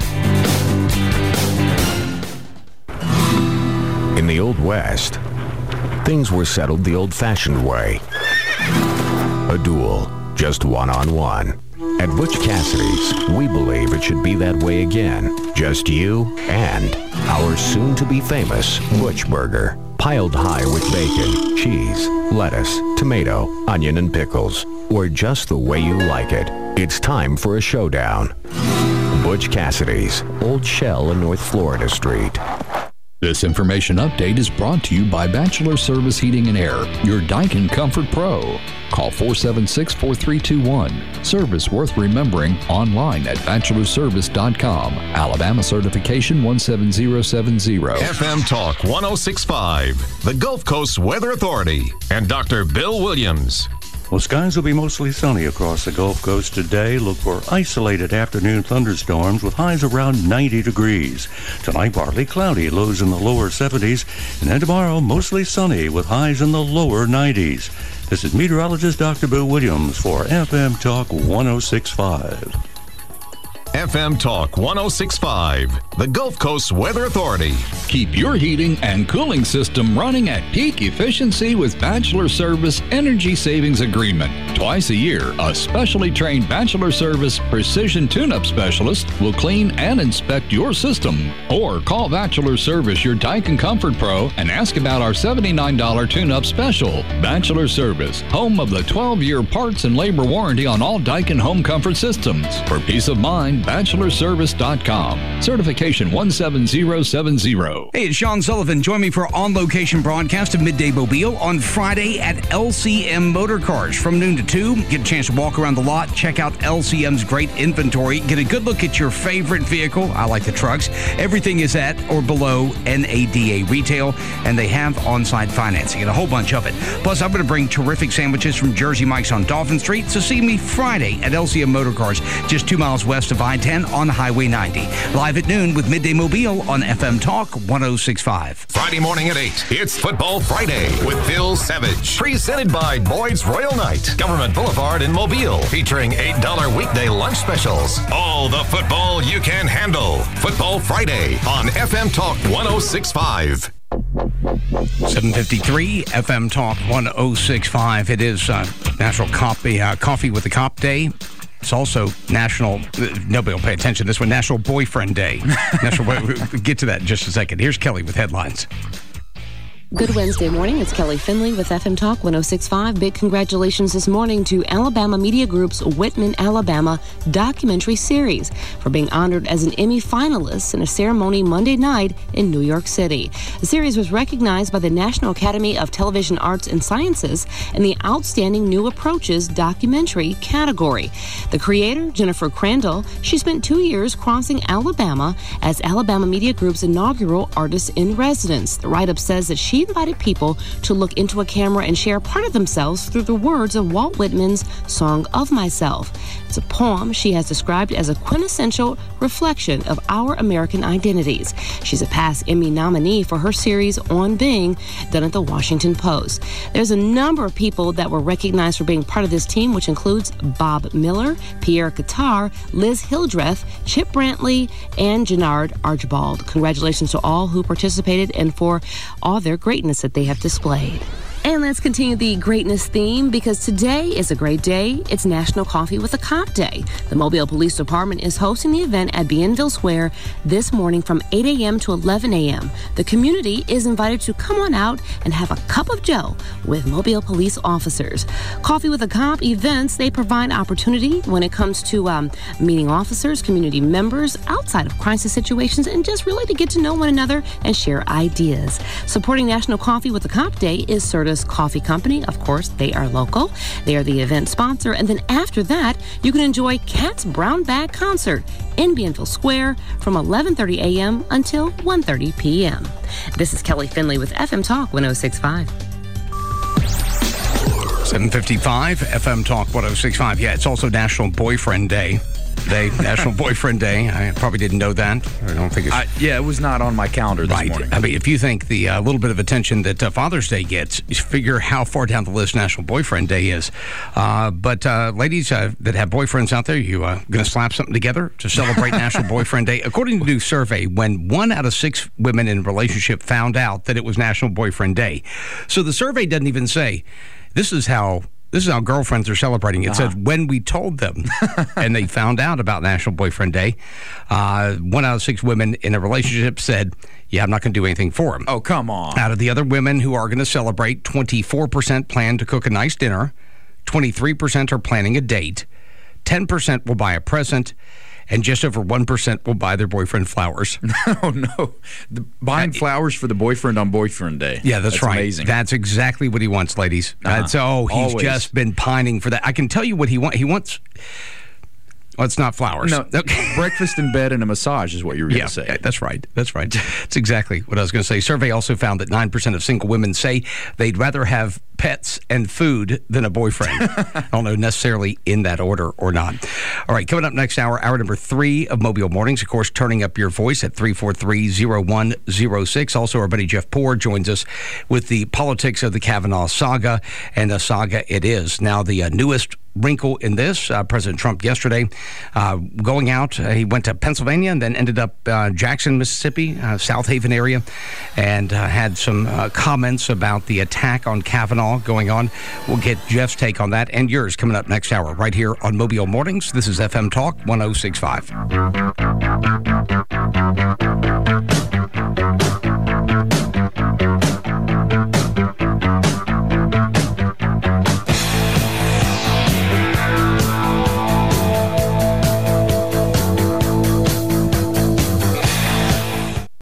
In the Old West, things were settled the old-fashioned way. A duel, just one-on-one. At Butch Cassidy's, we believe it should be that way again. Just you and our soon-to-be famous Butch Burger. Piled high with bacon, cheese, lettuce, tomato, onion, and pickles. Or just the way you like it. It's time for a showdown. Butch Cassidy's, Old Shell and North Florida Street. This information update is brought to you by Bachelor Service Heating and Air, your Daikin Comfort Pro. Call four seven six, four three two one. Service worth remembering online at bachelor service dot com. Alabama certification one seven zero seven zero. F M Talk one oh six point five, the Gulf Coast Weather Authority, and Doctor Bill Williams. Well, skies will be mostly sunny across the Gulf Coast today. Look for isolated afternoon thunderstorms with highs around ninety degrees. Tonight, partly cloudy, lows in the lower seventies. And then tomorrow, mostly sunny with highs in the lower nineties. This is meteorologist Doctor Bill Williams for F M Talk one oh six point five. F M Talk one oh six point five, the Gulf Coast Weather Authority. Keep your heating and cooling system running at peak efficiency with Bachelor Service Energy Savings Agreement. Twice a year, a specially trained Bachelor Service Precision Tune-Up Specialist will clean and inspect your system. Or call Bachelor Service, your Daikin Comfort Pro, and ask about our seventy-nine dollars tune-up special. Bachelor Service, home of the twelve-year parts and labor warranty on all Daikin home comfort systems. For peace of mind, bachelor service dot com. Certification one seven zero seven zero. Hey, it's Sean Sullivan. Join me for on-location broadcast of Midday Mobile on Friday at L C M Motor Cars from noon to two. Get a chance to walk around the lot, check out L C M's great inventory, get a good look at your favorite vehicle. I like the trucks. Everything is at or below N A D A retail, and they have on-site financing and a whole bunch of it. Plus, I'm going to bring terrific sandwiches from Jersey Mike's on Dolphin Street. So see me Friday at L C M Motor Cars, just two miles west of I ten on Highway ninety. Live at noon with Midday Mobile on F M Talk one oh six point five. Friday morning at eight, it's Football Friday with Phil Savage. Presented by Boyd's Royal Night, Government Boulevard in Mobile, featuring eight dollars weekday lunch specials. All the football you can handle. Football Friday on F M Talk one oh six point five. seven fifty-three F M Talk one oh six point five. It is uh, National Coffee, uh, Coffee with the Cop Day. It's also National, uh, nobody will pay attention to this one, National Boyfriend Day. National, we'll get to that in just a second. Here's Kelly with headlines. Good Wednesday morning. It's Kelly Finley with F M Talk one oh six point five. Big congratulations this morning to Alabama Media Group's Whitman, Alabama documentary series for being honored as an Emmy finalist in a ceremony Monday night in New York City. The series was recognized by the National Academy of Television Arts and Sciences in the Outstanding New Approaches documentary category. The creator, Jennifer Crandall, she spent two years crossing Alabama as Alabama Media Group's inaugural artist in residence. The write-up says that she invited people to look into a camera and share part of themselves through the words of Walt Whitman's Song of Myself. It's a poem she has described as a quintessential reflection of our American identities. She's a past Emmy nominee for her series On Being, done at the Washington Post. There's a number of people that were recognized for being part of this team, which includes Bob Miller, Pierre Qatar, Liz Hildreth, Chip Brantley, and Jannard Archibald. Congratulations to all who participated and for all their greatness that they have displayed. And let's continue the greatness theme because today is a great day. It's National Coffee with a Cop Day. The Mobile Police Department is hosting the event at Bienville Square this morning from eight a.m. to eleven a.m. The community is invited to come on out and have a cup of joe with Mobile police officers. Coffee with a Cop events, they provide opportunity when it comes to um, meeting officers, community members outside of crisis situations, and just really to get to know one another and share ideas. Supporting National Coffee with a Cop Day is Certus Coffee Company. Of course, they are local. They are the event sponsor. And then after that, you can enjoy Cat's Brown Bag Concert in Bienville Square from eleven thirty a.m. until one thirty p.m. This is Kelly Finley with F M Talk one oh six point five. seven fifty-five F M Talk one oh six point five. Yeah, it's also National Boyfriend Day. Day, National Boyfriend Day. I probably didn't know that. I don't think it's... Uh, yeah, it was not on my calendar this right. morning. I mean, if you think the uh, little bit of attention that uh, Father's Day gets, you figure how far down the list National Boyfriend Day is. Uh, but uh, ladies uh, that have boyfriends out there, you uh, going to slap something together to celebrate National Boyfriend Day? According to a new survey, when one out of six women in a relationship found out that it was National Boyfriend Day. So the survey doesn't even say, this is how... This is how girlfriends are celebrating. It uh-huh. said when we told them and they found out about National Boyfriend Day, uh, one out of six women in a relationship said, yeah, I'm not going to do anything for him. Oh, come on. Out of the other women who are going to celebrate, twenty-four percent plan to cook a nice dinner, twenty-three percent are planning a date, ten percent will buy a present, and just over one percent will buy their boyfriend flowers. Oh, no. The, buying flowers for the boyfriend on Boyfriend Day. Yeah, that's, that's right. Amazing. That's exactly what he wants, ladies. Uh-huh. That's, oh, he's Always. just been pining for that. I can tell you what he wants. He wants... Well, it's not flowers. No, okay. Breakfast in bed and a massage is what you were going to yeah, say. Yeah, that's right. That's right. That's exactly what I was going to say. Survey also found that nine percent of single women say they'd rather have pets and food than a boyfriend. I don't know necessarily in that order or not. All right, coming up next hour, hour number three of Mobile Mornings. Of course, turning up your voice at three four three, oh one oh six. Also, our buddy Jeff Poor joins us with the politics of the Kavanaugh saga, and a saga it is. Now, the uh, newest wrinkle in this, uh, President Trump yesterday uh, going out, uh, he went to Pennsylvania and then ended up uh, Jackson, Mississippi, uh, South Haven area, and uh, had some uh, comments about the attack on Kavanaugh going on. We'll get Jeff's take on that and yours coming up next hour right here on Mobile Mornings. This is F M Talk one oh six point five.